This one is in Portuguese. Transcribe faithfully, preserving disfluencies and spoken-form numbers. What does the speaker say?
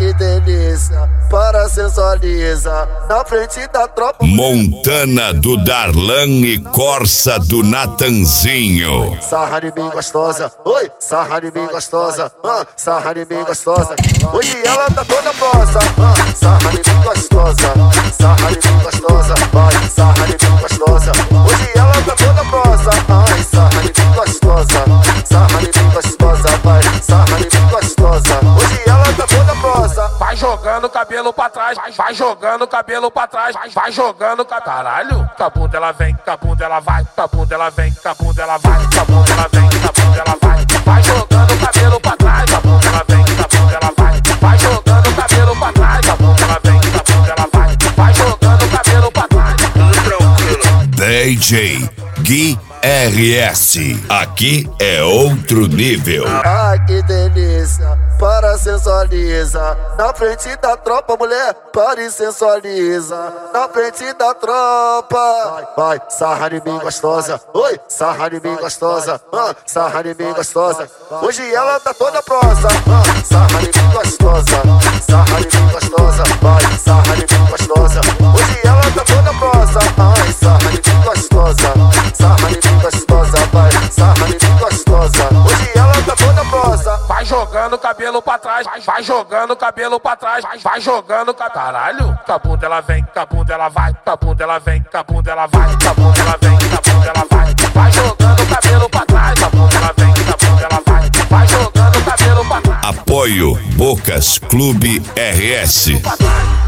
que delícia, para sensualiza, na frente da tropa. Montana do Darlan e Corsa do Natanzinho. Sarra de mim gostosa, oi, sarra de mim gostosa, ah, sarra de mim gostosa. Hoje ela tá toda prosa, ah, sarra de mim gostosa, sarra de mim gostosa, vai, sarra de mim gostosa. Hoje ela tá toda prosa, ai, sarra de mim gostosa, sarra de mim gostosa, vai, sarra de mim gostosa. Hoje ela tá toda prosa. Vai jogando o cabelo pra trás, vai, vai jogando o cabelo pra trás, vai, vai jogando ca... Caralho, cabunda ela vem, cabunda ela vai, cabunda ela vem, cabunda ela vai, cabunda ela vem, cabunda ela vai. Vai jogando o cabelo pra trás, cabunda ela vem, cabunda ela vai. Vai jogando o cabelo pra trás, cabunda ela vem, cabunda ela vai. Vai jogando o cabelo pra trás. D J Gui R S. Aqui é outro nível. Ah, que delícia, para sensualiza, na frente da tropa, mulher, para e sensualiza, na frente da tropa. Vai, vai, sarra de mim gostosa, oi, sarra de mim gostosa, ah, sarra de mim gostosa. Hoje ela tá toda prosa, ah, sarra de mim gostosa, sarra de mim gostosa, vai, sarra de mim gostosa. Hoje ela tá toda prosa, ai, sarra de mim gostosa, sarra de mim gostosa, vai, sarra de mim gostosa. Hoje ela tá toda prosa. Vai jogando o cabelo pra trás, vai, vai jogando o cabelo pra trás, vai, vai jogando ca... Caralho, cabunda ela vem, cabunda ela vai, cabunda ela vem, cabunda ela vai, cabunda ela vem, cabunda ela vai. Vai jogando o cabelo pra trás, cabunda ela vem, cabunda ela vai. Vai jogando o cabelo pra trás. Apoio Bocas Clube R S.